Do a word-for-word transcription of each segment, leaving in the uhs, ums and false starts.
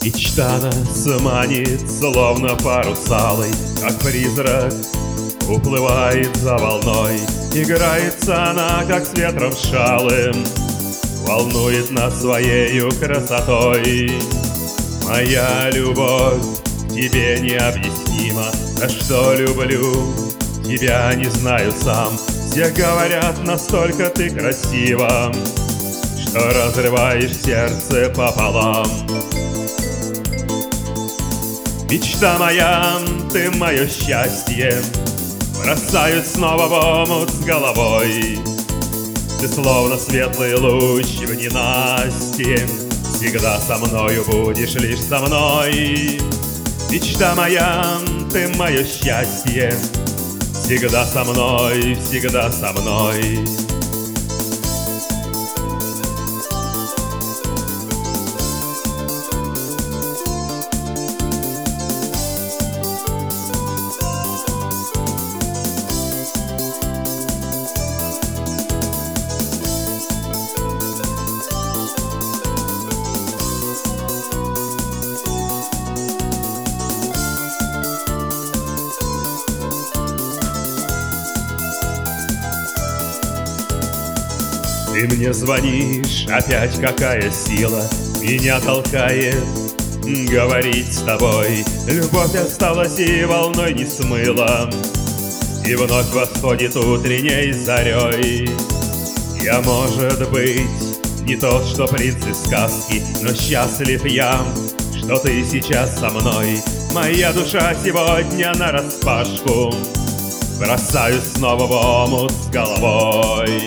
Мечта нас манит, словно парус алый, как призрак уплывает за волной. Играется она, как с ветром шалым, волнует нас своею красотой. Моя любовь тебе необъяснима, за что люблю тебя не знаю сам. Все говорят, настолько ты красива, что разрываешь сердце пополам. Мечта моя, ты мое счастье, бросают снова в омут с головой. Ты словно светлый луч в ненастье, всегда со мною будешь лишь со мной. Мечта моя, ты мое счастье, всегда со мной, всегда со мной. Ты мне звонишь, опять какая сила меня толкает говорить с тобой. Любовь осталась и волной не смыла, и вновь восходит утренней зарей. Я, может быть, не тот, что принц из сказки, но счастлив я, что ты сейчас со мной. Моя душа сегодня нараспашку, бросаюсь снова в омут с головой.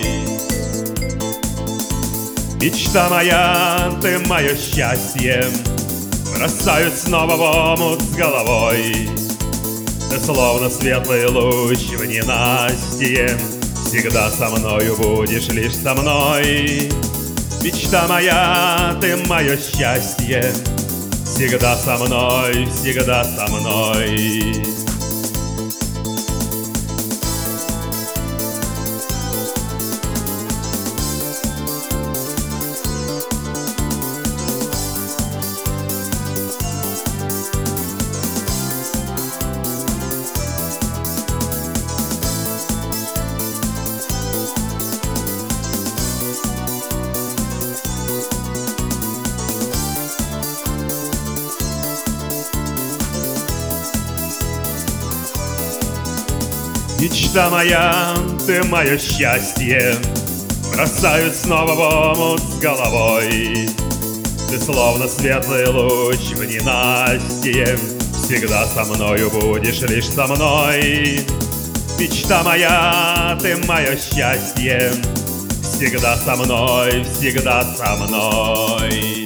Мечта моя, ты мое счастье, бросаюсь снова в омут с головой. Ты словно светлый луч в ненастье, всегда со мною будешь лишь со мной. Мечта моя, ты мое счастье, всегда со мной, всегда со мной. Мечта моя, ты мое счастье, бросают снова в омут с головой. Ты словно светлый луч в ненастье, всегда со мною будешь лишь со мной. Мечта моя, ты мое счастье, всегда со мной, всегда со мной.